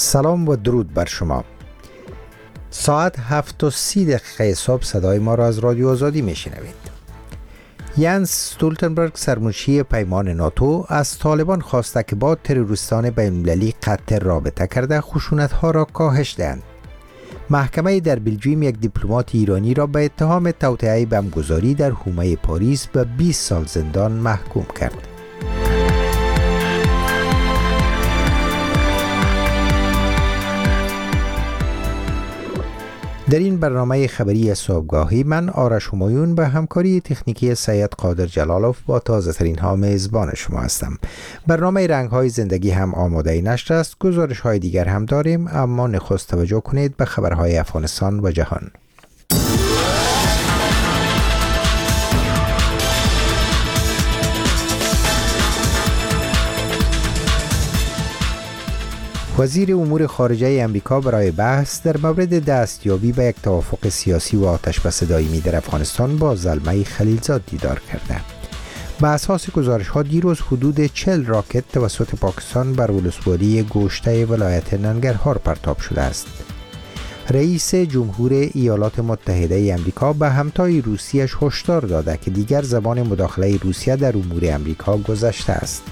سلام و درود بر شما. ساعت 7:30 صبح صدای ما را از رادیو آزادی میشنوید. ینس استولتنبرگ سرمنشی پیمان ناتو از طالبان خواسته که با تروریستان بین‌المللی قطع رابطه کرده خشونت‌ها را کاهش دهند. محکمه در بلژیم یک دیپلمات ایرانی را به اتهام توطئه بمبگذاری در حومه پاریس به 20 سال زندان محکوم کرد. در این برنامه خبری صبحگاهی من آرش همایون به همکاری تکنیکی سید قادر جلالوف با تازه ترین ها میزبان شما هستم. برنامه رنگ های زندگی هم آماده نشر است. گزارش های دیگر هم داریم، اما نخست توجه کنید به خبرهای افغانستان و جهان. وزیر امور خارجه امریکا برای بحث در مورد دستیابی به یک توافق سیاسی و آتش بس دائمی در افغانستان با زلمه خلیلزاد دیدار کرده. به اساس گزارش‌ها دیروز حدود 40 راکت توسط پاکستان بر ولسوالی گوشته ولایت ننگرهار پرتاب شده است. رئیس جمهور ایالات متحده امریکا به همتای روسیه‌اش هشدار داده که دیگر زمان مداخله روسیه در امور امریکا گذشته است.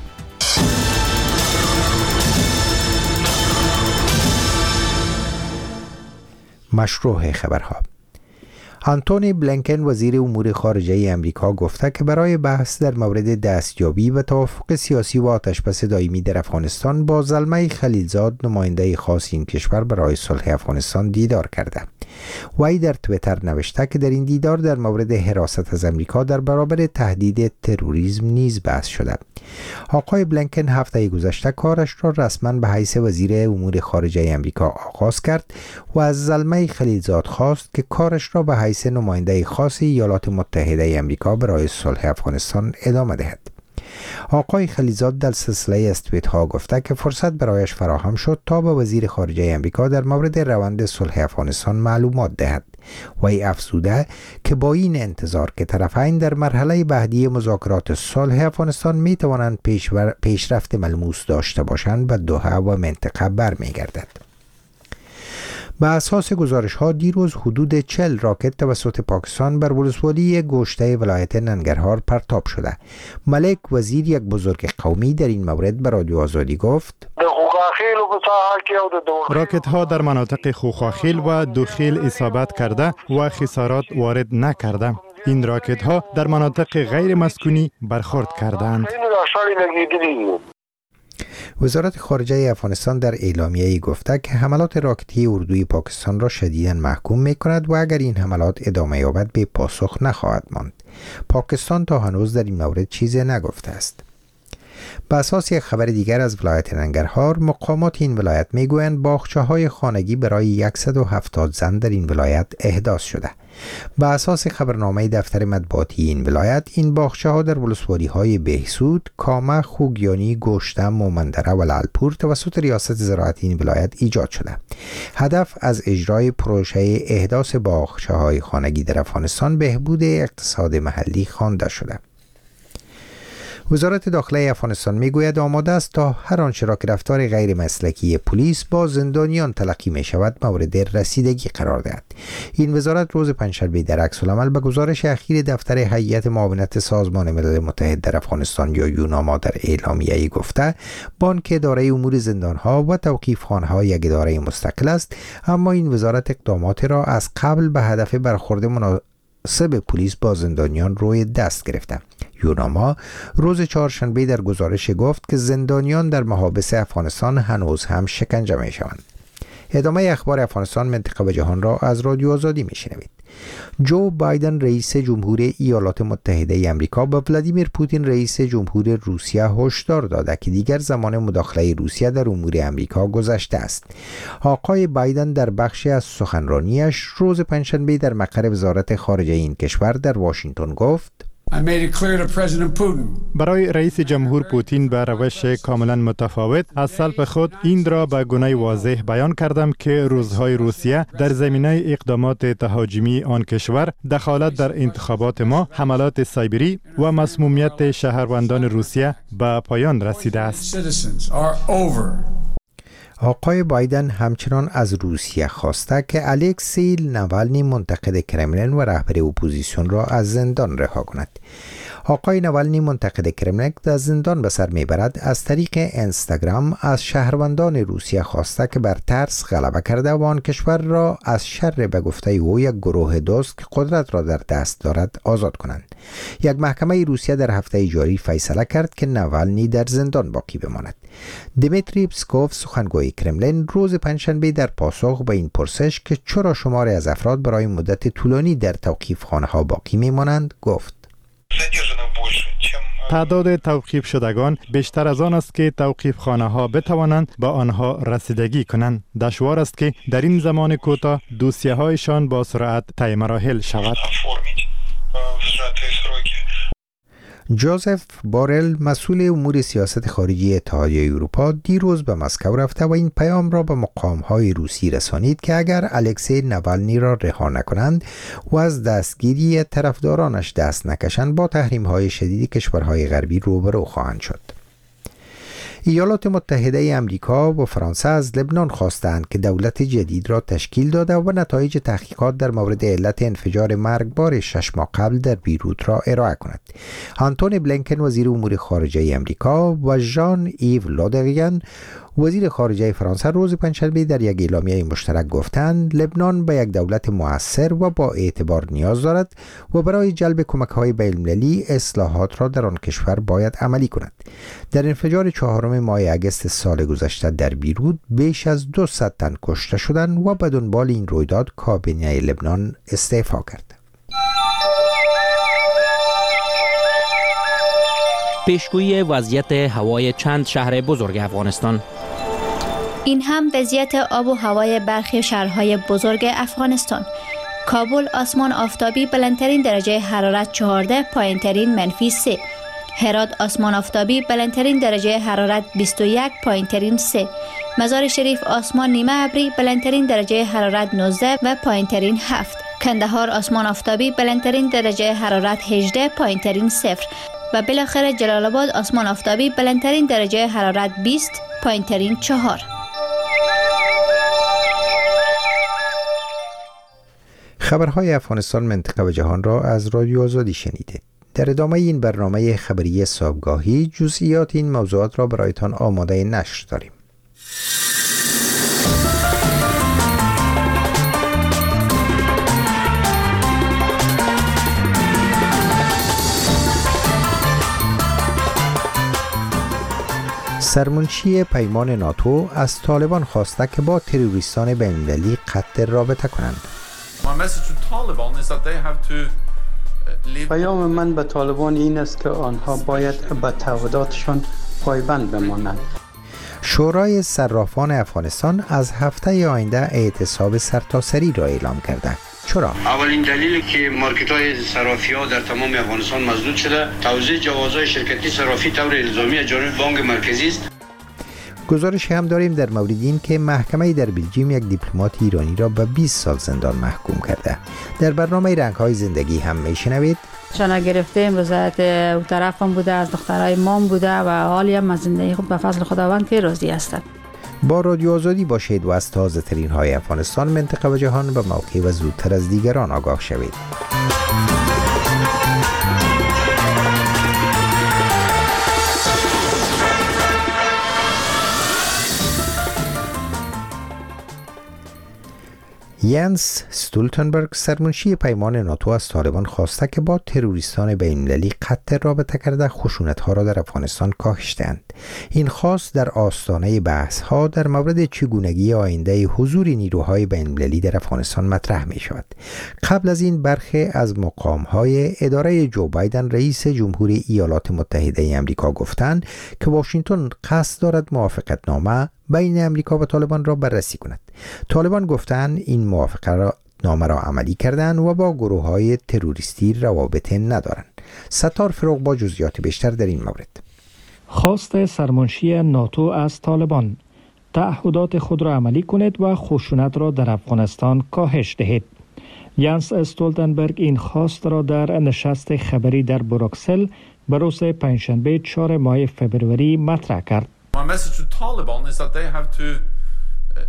مشروع خبرها. آنتونی بلینکن وزیر امور خارجه امریکا گفته که برای بحث در مورد دستیابی به توافق سیاسی و آتش‌بس دائمی در افغانستان با زلمه خلیلزاد نماینده خاص این کشور برای صلح افغانستان دیدار کرده. وی در توییتر نوشته که در این دیدار در مورد حراست از امریکا در برابر تهدید تروریسم نیز بحث شده. آقای بلینکن هفته گذشته کارش را رسما به حیث وزیر امور خارجه امریکا آغاز کرد و از زلمه خلیلزاد خواست که کارش را به حیث نماینده خاص ایالات متحده امریکا برای صلح افغانستان ادامه دهد. آقای خلیلزاد در سلسله از توییت ها گفته که فرصت برایش فراهم شد تا به وزیر خارجه امریکا در مورد روند صلح افغانستان معلومات دهد. وی افزوده که با این انتظار که طرفین در مرحله بعدی مذاکرات صلح افغانستان می توانند پیشرفت ملموس داشته باشند به دوحه و منطقه برمیگردد. به اساس گزارش‌ها دیروز حدود 40 راکت توسط پاکستان بر ولسوالی گوشته ولایت ننگرهار پرتاب شده. ملک وزیر یک بزرگ قومی در این مورد به رادیو آزادی گفت: راکت ها در مناطق خوخاخیل و دوخیل اصابت کرده و خسارات وارد نکرده. این راکت ها در مناطق غیر مسکونی برخورد کردند. وزارت خارجه افغانستان در اعلامیه‌ای گفته که حملات راکتی اردوی پاکستان را شدیداً محکوم می‌کند و اگر این حملات ادامه یابد به پاسخ نخواهد ماند. پاکستان تا هنوز در این مورد چیزی نگفته است. به اساس یک خبر دیگر از ولایت ننگرهار، مقامات این ولایت میگویند باغچه‌های خانگی برای 170 زن در این ولایت احداث شده. به اساس خبرنامه دفتر مطبوعاتی این ولایت، این باغچه‌ها در ولسوالی‌های بهسود، کامه، خوگیانی، گوشته، مومندره و لعلپور توسط ریاست زراعت این ولایت ایجاد شده. هدف از اجرای پروژه احداث باغچه‌های خانگی در افغانستان بهبود اقتصاد محلی خوانده شده. وزارت داخله افغانستان میگوید آماده است تا هر آنچه را که رفتار غیر مسلکی پلیس با زندانیان تلقی می شود مورد رسیدگی قرار دهد. این وزارت روز پنجشنبه در عکس‌العمل به گزارش اخیر دفتر هیئت معاونت سازمان ملل متحد در افغانستان یا یوناما در اعلامیه‌ای گفته بانک اداره امور زندانها و توقیفخانه‌ها یک اداره مستقل است، اما این وزارت اقدامات را از قبل به هدف برخورد مناسب پلیس با زندانیان روی دست گرفته. یوناما روز چهارشنبه در گزارش گفت که زندانیان در محابس افغانستان هنوز هم شکنجه می شوند. ادامه اخبار افغانستان، منطقه و جهان را از رادیو آزادی می شنوید. جو بایدن رئیس جمهور ایالات متحده امریکا به ولادیمیر پوتین رئیس جمهور روسیه هشدار داده که دیگر زمان مداخله روسیه در امور امریکا گذشته است. آقای بایدن در بخشی از سخنرانیش روز پنجشنبه در مقر وزارت خارجه این کشور در واشنگتن گفت: برای رئیس جمهور پوتین به روش کاملا متفاوت از سلف خود این را به گونه واضح بیان کردم که روزهای روسیه در زمینه اقدامات تهاجمی آن کشور، دخالت در انتخابات ما، حملات سایبری و مسمومیت شهروندان روسیه به پایان رسیده است. آقای بایدن همچنان از روسیه خواسته که الکسی نوالنی منتقد کرملین و رهبر اپوزیسیون را از زندان رها کند. آقای نوالنی منتقد کرملین در زندان به سر میبرد از طریق اینستاگرام از شهروندان روسیه خواسته که بر ترس غلبه کرده و آن کشور را از شر به گفته او یک گروه دوست که قدرت را در دست دارد آزاد کنند. یک محکمه روسیه در هفته جاری فیصله کرد که نوالنی در زندان باقی بماند. دمیتری پسکوف سخنگوی کرملین روز پنجشنبه در پاسخ به این پرسش که چرا شماری از افراد برای مدت طولانی در توقیفخانه ها باقی میمانند گفت: تعداد توقیف شدگان بیشتر از آن است که توقیف خانه ها بتوانند به آنها رسیدگی کنند. دشوار است که در این زمان کوتاه دوسیه هایشان با سرعت طی مراحل شود. جوزف بارل مسئول امور سیاست خارجی اتحادیه اروپا دیروز به مسکو رفته و این پیام را به مقام‌های روسی رسانید که اگر الکسی نوالنی را رها نکنند و از دستگیری طرفدارانش دست نکشند با تحریم‌های شدید کشورهای غربی روبرو خواهند شد. ایالات متحده امریکا و فرانسه از لبنان خواستند که دولت جدید را تشکیل داده و نتایج تحقیقات در مورد علت انفجار مرگبار 6 ماه قبل در بیروت را ارائه کند. آنتونی بلینکن وزیر امور خارجه امریکا و ژان ایو لودریان وزیر خارجه فرانسه روز پنجشنبه در یک اعلامیه مشترک گفتند لبنان به یک دولت مؤثر و با اعتبار نیاز دارد و برای جلب کمک‌های بین‌المللی اصلاحات را در آن کشور باید عملی کند. در انفجار 4 ماه اگست سال گذشته در بیروت بیش از 200 تن کشته شدند و به دنبال این رویداد کابینه لبنان استعفا کرد. پیشگویی وضعیت هوای چند شهر بزرگ افغانستان. این هم وضعیت آب و هوای برخی شهرهای بزرگ افغانستان. کابل آسمان آفتابی بلندترین درجه حرارت 14 پایینترین -3. هرات آسمان آفتابی بلندترین درجه حرارت 21 پایینترین 3. مزار شریف آسمان نیمه ابری بلندترین درجه حرارت 19 و پایینترین 7. کندهار آسمان آفتابی بلندترین درجه حرارت 18 پایینترین 0 و بالاخره جلال آباد آسمان آفتابی بلندترین درجه حرارت 20 پایینترین 4. خبرهای افغانستان، منطقه و جهان را از رادیو آزادی شنیدید. در ادامه این برنامه خبری صبحگاهی جزئیات این موضوعات را برایتان آماده نشر داریم. سرمنشی پیمان ناتو از طالبان خواسته که با تروریستان بین‌المللی قطع رابطه کنند. پیام من به طالبان این است که آنها باید به تعهداتشان پایبند بمانند. شورای صرافان افغانستان از هفته آینده اعتصاب سرتاسری را اعلام کرده. چرا؟ اولین دلیلی که مارکت‌های صرافی‌ها در تمام افغانستان مسدود شده، توزیع جوازهای شرکتی صرافی طور الزامی از جانب بانک مرکزی است. گزارشی هم داریم در مورد این که محکمه در بلژیم یک دیپلمات ایرانی را به 20 سال زندان محکوم کرده. در برنامه رنگ‌های زندگی هم میشنوید چنا گرفتیم وضعیت او طرفم بوده، از دخترای مام بوده و حالی هم از زندگی خود به فضل خداوند که راضی هستم. با رادیو آزادی باشید و از تازه ترین های افغانستان، منطقه و جهان به موقع و زودتر از دیگران آگاه شوید. ینس استولتنبرگ سرمنشی پیمان ناتو از طالبان خواسته که با تروریستان بین‌المللی قطع رابطه کرده خشونت‌ها را در افغانستان کاهش دهند. این خواست در آستانه بحث‌ها در مورد چگونگی آینده حضور نیروهای بین‌المللی در افغانستان مطرح می‌شود. قبل از این برخی از مقام‌های اداره جو بایدن رئیس جمهوری ایالات متحده آمریکا گفتند که واشنگتن قصد دارد موافقتنامه بین امریکا و طالبان را بررسی کند. طالبان گفتند این موافقتنامه را عملی کردند و با گروه‌های تروریستی روابط ندارند. ستار فروغ با جزئیات بیشتر در این مورد. خواست سرمنشی ناتو از طالبان: تعهدات خود را عملی کنید و خشونت را در افغانستان کاهش دهید. ینس استولتنبرگ این خواست را در نشست خبری در بروکسل به روز پنجشنبه 4 ماه فبروری مطرح کرد.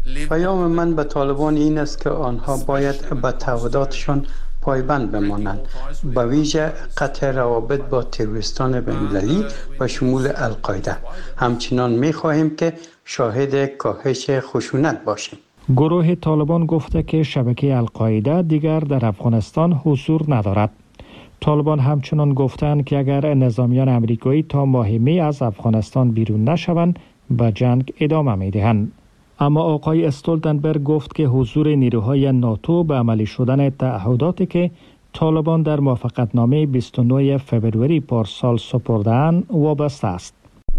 پیام من به طالبان این است که آنها باید به تعهداتشان پایبند بمانند، به ویژه قطع روابط با تروریستان بین‌المللی و شمول القاعده. همچنان می‌خواهیم که شاهد کاهش خشونت باشیم. گروه طالبان گفته که شبکه القاعده دیگر در افغانستان حضور ندارد. طالبان همچنان گفتند که اگر نظامیان امریکایی تا ماه می از افغانستان بیرون نشوند به جنگ ادامه می‌دهند. اما آقای استولتنبرگ گفت که حضور نیروهای ناتو به عملی شدن تعهداتی که طالبان در موافقتنامه 29 فوریه پارسال سپرده‌اند وابسته است.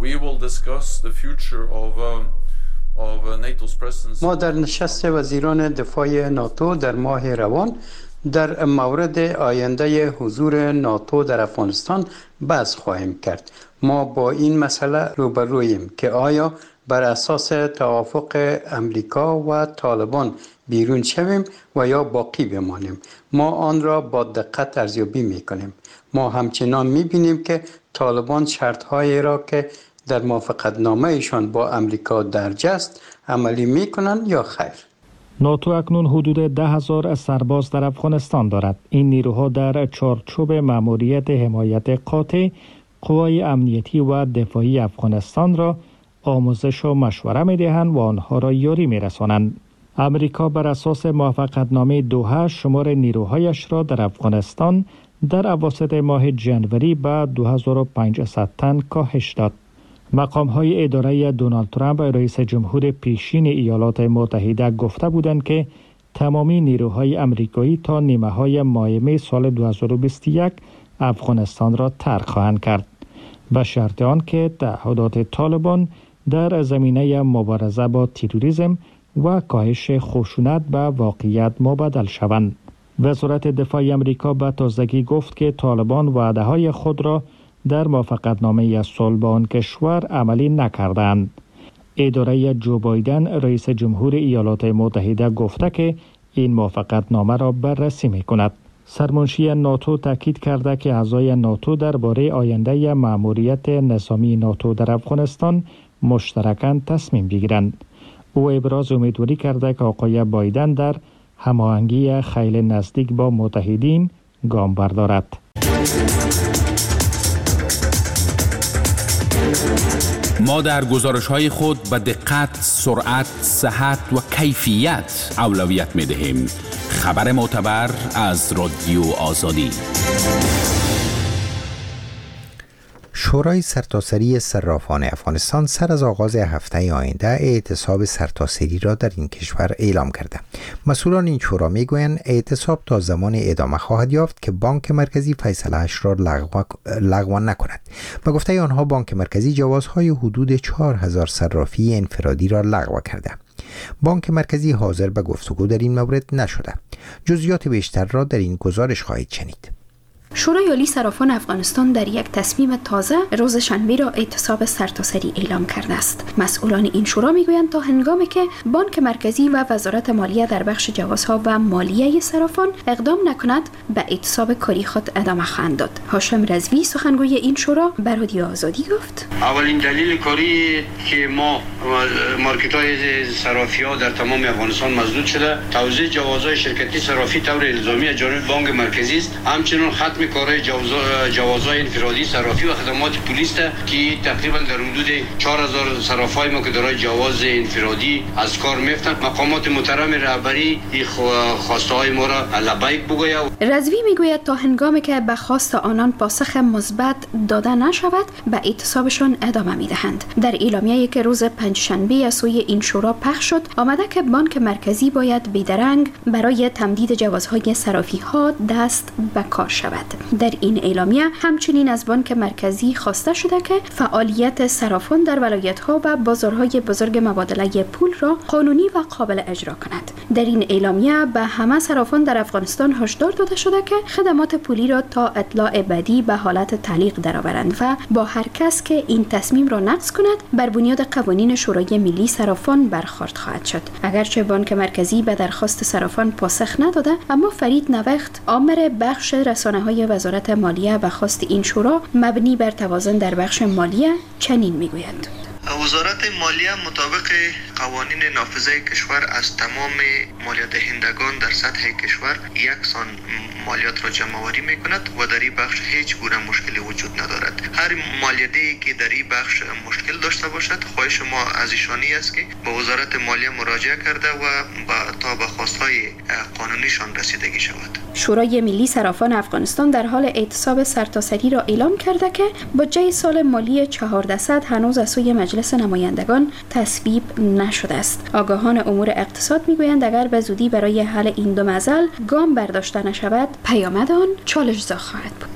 ما در نشست وزیران دفاع ناتو در ماه روان در مورد آینده حضور ناتو در افغانستان بحث خواهیم کرد. ما با این مسئله روبرویم که آیا بر اساس توافق امریکا و طالبان بیرون شویم و یا باقی بمانیم. ما آن را با دقت ارزیابی میکنیم. ما همچنان میبینیم که طالبان شرطهایی را که در موافقتنامه ایشان با امریکا درج است عملی میکنند یا خیر. ناتو اکنون حدود 10,000 سرباز در افغانستان دارد. این نیروها در چارچوب مأموریت حمایت قاطع قوای امنیتی و دفاعی افغانستان را آموزش و مشوره می‌دهند و آنها را یاری می‌رسانند. امریکا بر اساس موافقتنامه دوحه شمار نیروهایش را در افغانستان در اواسط ماه جنوری به 2500 تن کاهش داد. مقام‌های اداره دونالد ترامپ رئیس جمهور پیشین ایالات متحده گفته بودند که تمامی نیروهای امریکایی تا نیمه‌های ماه می سال 2021 افغانستان را ترک خواهند کرد، به شرط آنکه تعهدات طالبان در زمینه مبارزه با تروریسم و کاهش خشونت به واقعیت مبدل شوند. وزارت دفاع امریکا به تازگی گفت که طالبان وعده‌های خود را در موافقتنامه صلح با آن کشور عملی نکردند. اداره جو بایدن رئیس جمهور ایالات متحده گفته که این موافقتنامه را بررسی می‌کند. سرمنشی ناتو تاکید کرده که اعضای ناتو درباره آینده مأموریت نظامی ناتو در افغانستان مشترکاً تصمیم بگیرند. او ابراز امیدواری کرده که آقای بایدن در هماهنگی خیلی نزدیک با متحدین گام بردارد. ما در گزارش‌های خود به دقت، سرعت، صحت و کیفیت اولویت می‌دهیم. خبر معتبر از رادیو آزادی. شورای سرتاسری صرافان افغانستان سر از آغاز هفته آینده اعتصاب سرتاسری را در این کشور اعلام کرده. مسئولان این شورا میگویند اعتصاب تا زمان ادامه خواهد یافت که بانک مرکزی فیصله‌اش را لغو نکند. به گفته آنها بانک مرکزی جوازهای حدود 4000 صرافی انفرادی را لغو کرده. بانک مرکزی حاضر به گفتگو در این مورد نشده. جزئیات بیشتر را در این گزارش خواهید شنید. شورای عالی صرافان افغانستان در یک تصمیم تازه روز شنبه را اعتصاب سرتاسری اعلام کرده است. مسئولان این شورا میگویند تا هنگامی که بانک مرکزی و وزارت مالیه در بخش جوازها و مالیه صرافان اقدام نکند به اعتصاب کاری خود ادامه خواهند داد. هاشم رضوی سخنگوی این شورا به رادیو آزادی گفت: اولین دلیل کاری که ما مارکت‌های صرافی‌ها در تمام افغانستان مسدود شده توزیع جوازهای شرکتی صرافی طور الزامی از جانب بانک مرکزی است. همچنین ختم کارهای جوازهای انفرادی صرافی و خدمات پلیس که تقریبا در حدود 4000 صرافای ما که دارای جواز انفرادی از کار میفتند. مقامات محترم رهبری این خواسته های ما را لبیک بگوید. رضوی میگوید تا هنگامی که به خواست آنان پاسخ مثبت داده نشود به اعتصابشان ادامه میدهند. در اعلامیه‌ای که روز پنجشنبه از سوی این شورا پخش شد آمده که بانک مرکزی باید بیدرنگ برای تمدید جوازهای صرافی ها دست به کار شود. در این اعلامیه همچنین از بانک مرکزی خواسته شده که فعالیت صرافان در ولایت‌ها و بازارهای بزرگ مبادله پول را قانونی و قابل اجرا کند. در این اعلامیه به همه صرافان در افغانستان هشدار داده شده که خدمات پولی را تا اطلاع بعدی به حالت تعلیق درآورند و با هر کس که این تصمیم را نقض کند بر بنیاد قوانین شورای ملی صرافان برخورد خواهد شد. اگرچه بانک مرکزی به درخواست صرافان پاسخ نداده، اما فرید نوخت آمر بخش رسانه‌های وزارت مالیه به خواست این شورا مبنی بر توازن در بخش مالیه چنین میگوید: وزارت مالیه مطابق قوانین نافذه کشور از تمام مالیات دهندگان در سطح کشور یکسان مالیات را جمع آوری میکند و در این بخش هیچ گونه مشکلی وجود ندارد. هر مالیاتی که در این بخش مشکل داشته باشد، خواهش ما از ایشانی است که به وزارت مالیه مراجعه کرده و تا به خواستهای قانونیشان رسیدگی شود. شورای ملی صرافان افغانستان در حال اعتصاب سرتاسری را اعلام کرده که بودجه سال مالی 1400 هنوز از سوی مجلس نمایندگان تصویب نشده است. آگاهان امور اقتصاد میگویند اگر به زودی برای حل این دو معضل گام برداشته نشود، پیامد آن چالش‌زا خواهد بود.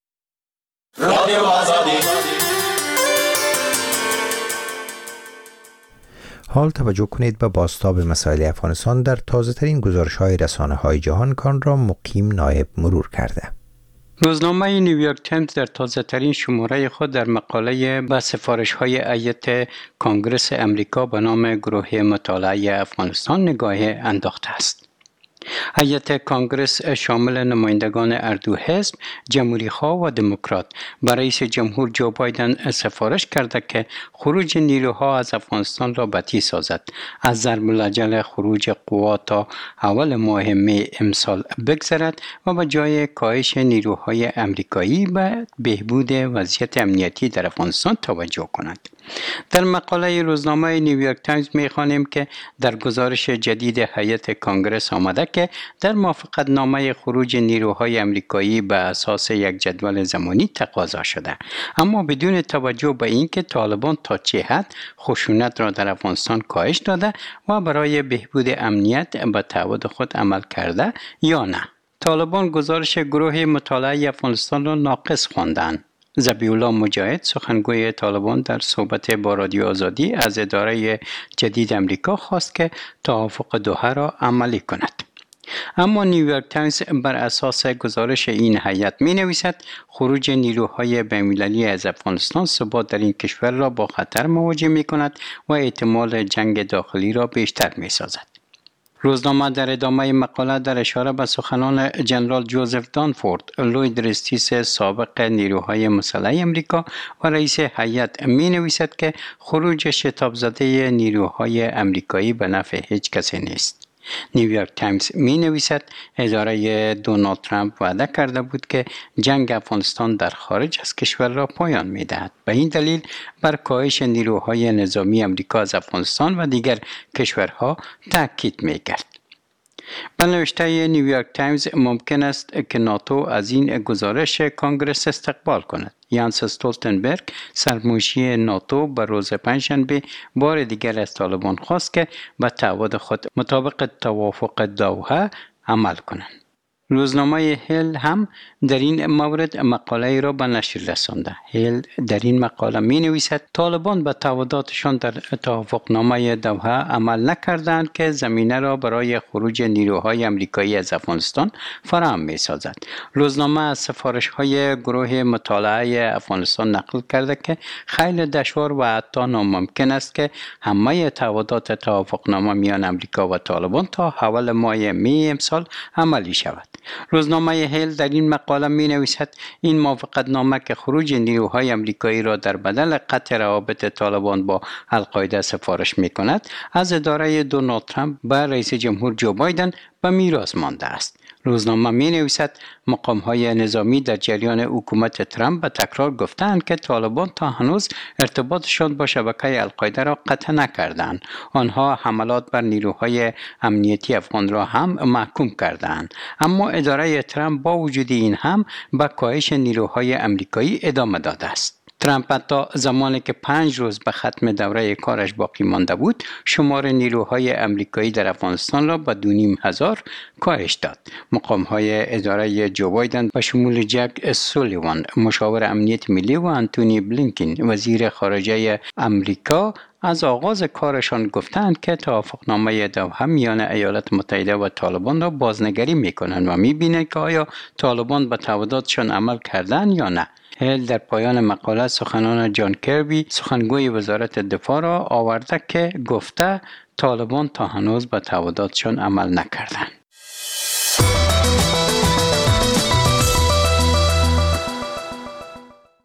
حال توجه کنید به بازتاب مسائل افغانستان در تازه‌ترین گزارش‌های رسانه‌های جهان کان را مقیم نایب مرور کرده. روزنامه نیویورک تایمز در تازه‌ترین شماره خود در مقاله به سفارش‌های هیئت کنگره امریکا به نام گروه مطالعه افغانستان نگاه انداخته است. هیئت کنگره شامل نمایندگان هر دو حزب، جمهوری‌خواه و دموکرات، به رئیس جمهور جو بایدن سفارش کرده که خروج نیروها از افغانستان را بطیء سازد، از ضرب العجل خروج قوا تا اول ماه می امسال بگذرد و به جای کاهش نیروهای امریکایی به بهبود وضعیت امنیتی در افغانستان توجه کند. در مقاله روزنامه نیویورک تایمز می‌خوانیم که در گزارش جدید هیئت کنگره آمده که در موافقت نامه خروج نیروهای امریکایی به اساس یک جدول زمانی تقاضا شده، اما بدون توجه به اینکه طالبان تا چه حد خشونت را در افغانستان کاهش داده و برای بهبود امنیت به تعهد خود عمل کرده یا نه. طالبان گزارش گروه مطالعه افغانستان را ناقص خواندند. ذبیح الله مجاهد، سخنگوی طالبان، در صحبت با رادیو آزادی از اداره جدید امریکا خواست که توافق دوحه را عملی کند. اما نیویورک تایمز بر اساس گزارش این هیئت می نویسد خروج نیروهای بین‌المللی از افغانستان ثبات در این کشور را با خطر مواجه می کند و احتمال جنگ داخلی را بیشتر می سازد. روزنامه در ادامه مقاله در اشاره به سخنان جنرال جوزف دانفورد، لوید رستیس سابق نیروهای مسلح امریکا و رئیس هیئت می نویسد که خروج شتاب زده نیروهای امریکایی به نفع هیچ کسی نیست. نیویورک تایمز می نویسد اداره دونالد ترامپ وعده کرده بود که جنگ افغانستان در خارج از کشور را پایان می دهد. به این دلیل بر کاهش نیروهای نظامی امریکا از افغانستان و دیگر کشورها تاکید می کرد. به نوشته نیویورک تایمز ممکن است که ناتو از این گزارش کنگرس استقبال کند. یانس استولتنبرگ، سرمنشی ناتو، به روز پنجشنبه بار دیگر از طالبان خواست که به تعهد خود مطابق توافق دوحه عمل کنند. روزنامه هیل هم در این مورد مقاله را به نشر رسانده. هیل در این مقاله می نویسد طالبان به تعهداتشان در توافقنامه دوحه عمل نکردند که زمینه را برای خروج نیروهای امریکایی از افغانستان فراهم می سازد. روزنامه از سفارش های گروه مطالعه افغانستان نقل کرده که خیلی دشوار و حتی ناممکن است که همه تعهدات توافقنامه میان امریکا و طالبان تا اول ماه می امسال عملی شود. روزنامه هیل در این مقاله می نویسد این موافقتنامه که خروج نیروهای امریکایی را در بدل قطع روابط طالبان با القاعده سفارش می کند از اداره دونالد ترامپ به رئیس جمهور جو بایدن به میراث مانده است. روزنامه می نویسد مقام‌های نظامی در جریان حکومت ترامپ به تکرار گفتند که طالبان تا هنوز ارتباطشان با شبکه القاعده را قطع نکردند. آنها حملات بر نیروهای امنیتی افغان را هم محکوم کردند. اما اداره ترامپ با وجود این هم به کاهش نیروهای امریکایی ادامه داده است. ترامپ حتی زمانی که 5 روز به ختم دوره کارش باقی مانده بود، شمار نیروهای امریکایی در افغانستان را به 2500 کاهش داد. مقام‌های اداره جو بایدن به شمول جک سولیوان، مشاور امنیت ملی، و آنتونی بلینکن، وزیر خارجه امریکا، از آغاز کارشان گفتند که توافقنامه دوحه میان ایالات متحده و طالبان را بازنگری میکنند و میبینند که آیا طالبان به تعهداتشان عمل کردند یا نه. هیل در پایان مقاله سخنان جان کربی، سخنگوی وزارت دفاع، را آورده که گفته طالبان تا هنوز به تعهداتشان عمل نکردند.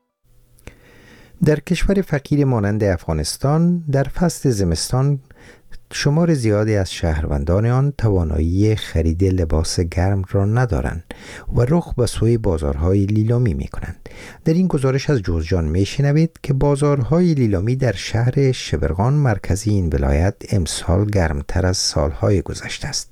در کشور فقیر مانند افغانستان در فصل زمستان شمار زیادی از شهروندان آن توانایی خرید لباس گرم را ندارند و رخ به سوی بازارهای لیلامی می کنند. در این گزارش از جوزجان می شنوید که بازارهای لیلامی در شهر شبرغان مرکزی این ولایت امسال گرمتر از سالهای گذشته است.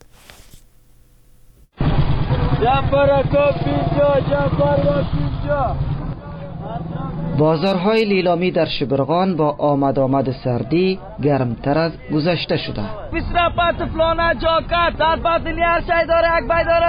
بازارهای لیلامی در شبرغان با آمد سردی گرمتر از گذشته شده. 25 فلانه جاکت 100 لیار شای داره یک بای داره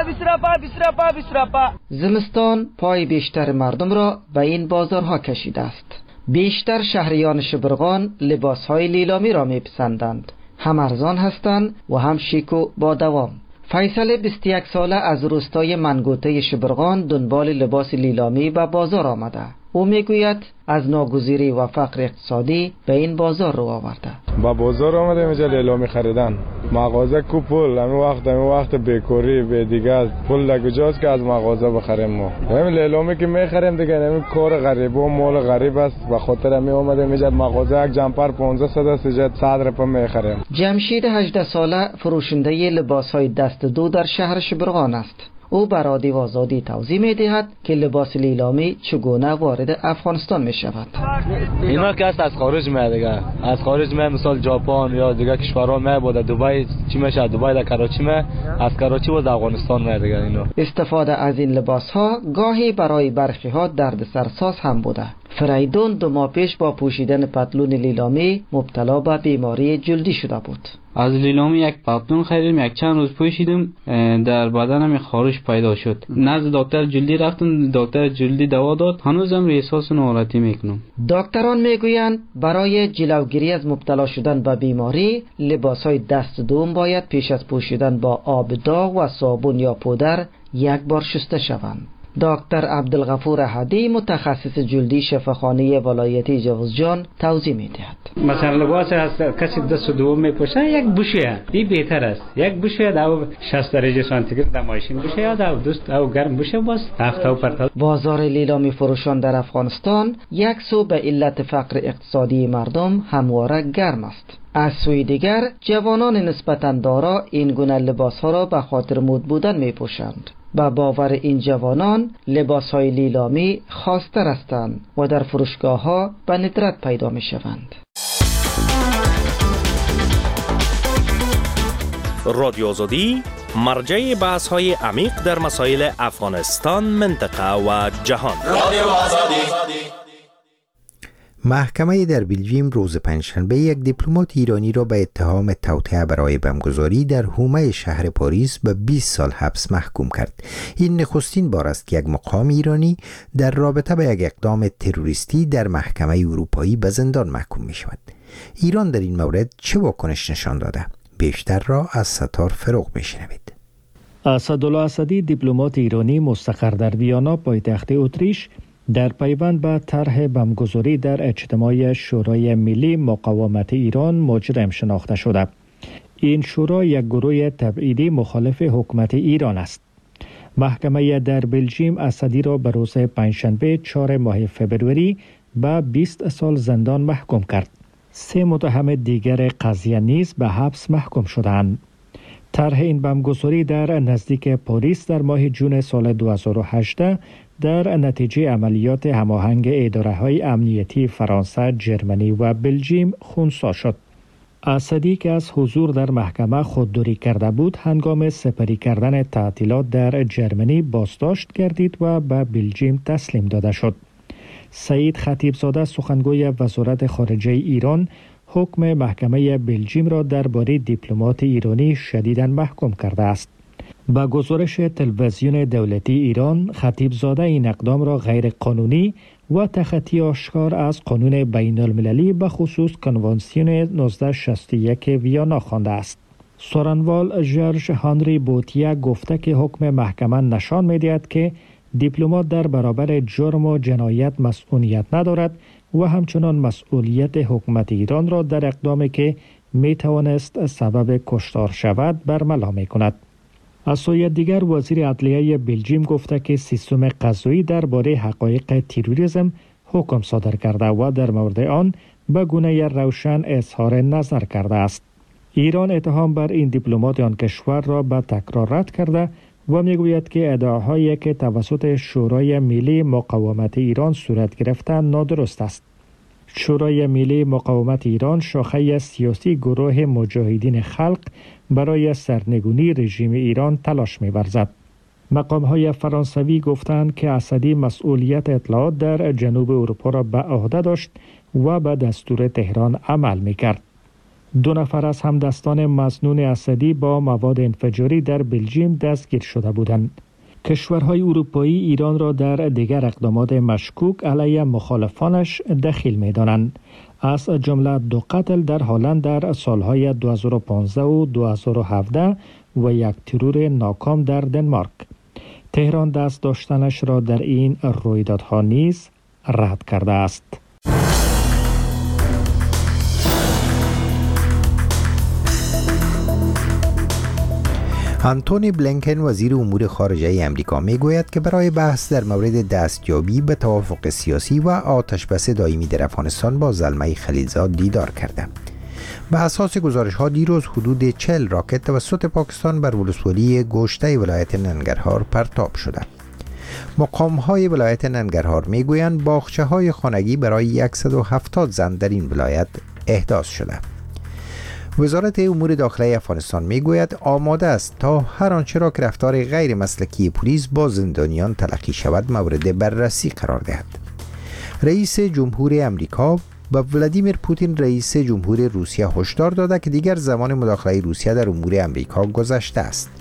25. زمستان پای بیشتر مردم را به این بازارها کشیده است. بیشتر شهریان شبرغان لباسهای لیلامی را میپسندند. هم ارزان هستند و هم شیک و با دوام. فیصل 21 ساله از روستای منگوته شبرغان دنبال لباس لیلامی به بازار آمده. او میگوید از ناگزیری و فقر اقتصادی به این بازار رو آورده. با بازار آمده اینجا لیلامی خریدن. مغازه کو پول همین وقت بیکاری به دیگه پول لگوجاست که از مغازه بخریم ما. همین لیلامی که میخریم دیگه همین کار غریب و مال غریب است. به خاطر همین اومده اینجا مغازه یک جمپر 1500 است 100 روپیه میخریم. جمشید 18 ساله فروشنده لباسهای دست دو در شهر شبرغان است. او بر رادیو آزادی توضیح می‌دهد که لباس لیلامی چگونه وارد افغانستان می‌شود. اینا که از خارج میاد دیگه، از خارج میاد، مثلا ژاپن یا دیگه کشورها میاد، دبی چی میشه، دبی در کراچی میاد، از کراچی و افغانستان میاد دیگه. اینا استفاده از این لباس‌ها گاهی برای برخی‌ها دردسرساز هم بوده. فریدون 2 ماه پیش با پوشیدن پتلون لیلامی مبتلا به بیماری جلدی شده بود. از لیلامی یک پتلون خریدم، یک چند روز پوشیدم، در بدنم خارش پیدا شد. نزد دکتر جلدی رفتم، دکتر جلدی دوا داد، هنوزم احساس ناراحتی میکنم. دکتران میگویند برای جلوگیری از مبتلا شدن به بیماری لباسهای دست دوم باید پیش از پوشیدن با آب داغ و صابون یا پودر یک بار شسته شوند. دکتر عبدالغفور احدی متخصص جلدی شفاخانه ولایتی جوزجان توضیح می‌دهد. مثلا لباس از کسی دست دوم میپوشه یک بوشه این بهتر است. یک بوشه در 60 درجه سانتیگراد در ماشین بوشه یا در دوست او گرم بوشه باز هفته و پرتال. بازار لیلامی فروشان در افغانستان یک سو به علت فقر اقتصادی مردم همواره گرم است. از سوی دیگر جوانان نسبتاً دارا این گونه لباس‌ها را به خاطر مد بودن میپوشند. با باور این جوانان لباس‌های لیلامی خاص‌تر هستند و در فروشگاه‌ها به ندرت پیدا می‌شوند. رادیو آزادی مرجع بحث‌های عمیق در مسائل افغانستان، منطقه و جهان. رادیو آزادی. محکمه در بلژیم روز پنجشنبه یک دیپلمات ایرانی را به اتهام توطئه برای بمبگذاری در حومه شهر پاریس به 20 سال حبس محکوم کرد. این نخستین بار است که یک مقام ایرانی در رابطه به یک اقدام تروریستی در محکمه اروپایی به زندان محکوم می شود. ایران در این مورد چه واکنش نشان داده؟ بیشتر را از ستار فروغ می شنوید. اسدالله اسدی دیپلمات ایرانی مستقر در ویانا پایتخت اتریش در پیوند به طرح بمبگذاری در اجتماع شورای ملی مقاومت ایران مجرم شناخته شده. این شورا یک گروه تبعیدی مخالف حکومت ایران است. محکمه در بلژیم اسدی را به روز پنجشنبه 4 ماه فبروری به 20 سال زندان محکوم کرد. 3 متهم دیگر قضیه نیز به حبس محکوم شدند. طرح این بمبگذاری در نزدیک پاریس در ماه جون سال 2018 در نتیجه عملیات هماهنگ اداره‌های امنیتی فرانسه، جرمنی و بلژیم خنثی شد. اسدی که از حضور در محکمه خودداری کرده بود، هنگام سپری کردن تعطیلات در جرمنی بازداشت گردید و به بلژیم تسلیم داده شد. سعید خطیبزاده سخنگوی وزارت خارجه ایران حکم محکمه بلژیم را درباره دیپلمات ایرانی شدیداً محکوم کرده است. با گزارش تلویزیون دولتی ایران، خطیبزاده این اقدام را غیر قانونی و تخطی آشکار از قانون بین المللی به خصوص کنوانسیون 1961 ویانا خوانده است. سخنوال ژورژ هانری بوتیه گفته که حکم محکمه نشان می‌دهد که دیپلمات در برابر جرم و جنایت مسئولیت ندارد و همچنان مسئولیت حکومت ایران را در اقدامی که می‌توانست سبب کشتار شود برملا می‌کند. از سوی دیگر وزیر عدلیه بلژیم گفته که سیستم قضایی درباره حقایق تروریسم حکم صادر کرده و در مورد آن به گونه روشن اظهار نظر کرده است. ایران اتهام بر این دیپلمات آن کشور را به تکرار رد کرده و میگوید که ادعاهایی که توسط شورای ملی مقاومت ایران صورت گرفته نادرست است. شورای ملی مقاومت ایران شاخه سیاسی گروه مجاهدین خلق برای سرنگونی رژیم ایران تلاش می‌ورزد. مقام‌های فرانسوی گفتند که اسدی مسئولیت اطلاعات در جنوب اروپا را به عهده داشت و به دستور تهران عمل می‌کرد. 2 نفر از همدستان مسنون اسدی با مواد انفجاری در بلژیم دستگیر شده بودند. کشورهای اروپایی ایران را در دیگر اقدامات مشکوک علیه مخالفانش دخیل می‌دانند. از جمله 2 قتل در هلند در سالهای 2015 و 2017 و 1 ترور ناکام در دنمارک. تهران دست داشتنش را در این رویدادها نیز رد کرده است. آنتونی بلینکن وزیر امور خارجه امریکا میگوید که برای بحث در مورد دستیابی به توافق سیاسی و آتشبس دائمی در افغانستان با زلمه خلیلزاد دیدار کرده. به اساس گزارش‌ها دیروز حدود 40 راکت توسط پاکستان بر ولسوالی گوشته ولایت ننگرهار پرتاب شده. مقام‌های ولایت ننگرهار میگویند باغچه‌های خانگی برای 170 زن در این ولایت احداث شده. وزارت امور داخلی افغانستان میگوید آماده است تا هر آنچه را که رفتار غیر مسلکی پلیس با زندانیان تلقی شود مورد بررسی قرار دهد. رئیس جمهور امریکا و ولادیمیر پوتین رئیس جمهور روسیه هشدار داده که دیگر زمان مداخله روسیه در امور امریکا گذشته است.